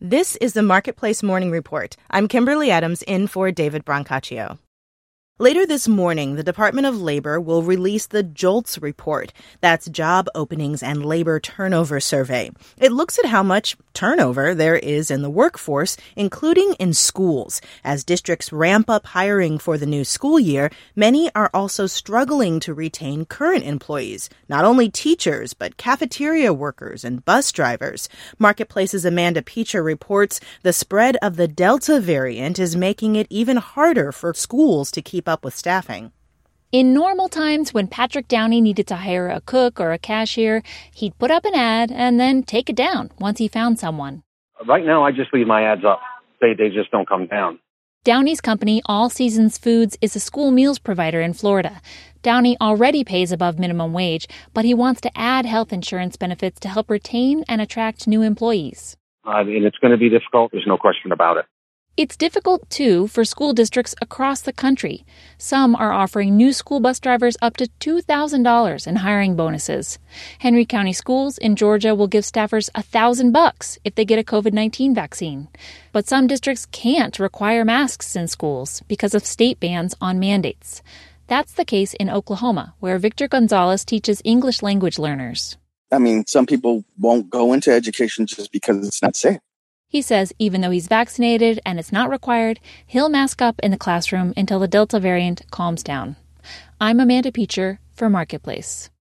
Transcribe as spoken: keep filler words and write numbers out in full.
This is the Marketplace Morning Report. I'm Kimberly Adams in for David Brancaccio. Later this morning, the Department of Labor will release the JOLTS report. That's Job Openings and Labor Turnover Survey. It looks at how much turnover there is in the workforce, including in schools. As districts ramp up hiring for the new school year, many are also struggling to retain current employees, not only teachers, but cafeteria workers and bus drivers. Marketplace's Amanda Peacher reports the spread of the Delta variant is making it even harder for schools to keep up with staffing. In normal times, when Patrick Downey needed to hire a cook or a cashier, he'd put up an ad and then take it down once he found someone. Right now, I just leave my ads up. They they just don't come down. Downey's company, All Seasons Foods, is a school meals provider in Florida. Downey already pays above minimum wage, but he wants to add health insurance benefits to help retain and attract new employees. Uh, and it's going to be difficult. There's no question about it. It's difficult, too, for school districts across the country. Some are offering new school bus drivers up to two thousand dollars in hiring bonuses. Henry County Schools in Georgia will give staffers one thousand bucks if they get a covid nineteen vaccine. But some districts can't require masks in schools because of state bans on mandates. That's the case in Oklahoma, where Victor Gonzalez teaches English language learners. I mean, some people won't go into education just because it's not safe. He says even though he's vaccinated and it's not required, he'll mask up in the classroom until the Delta variant calms down. I'm Amanda Peacher for Marketplace.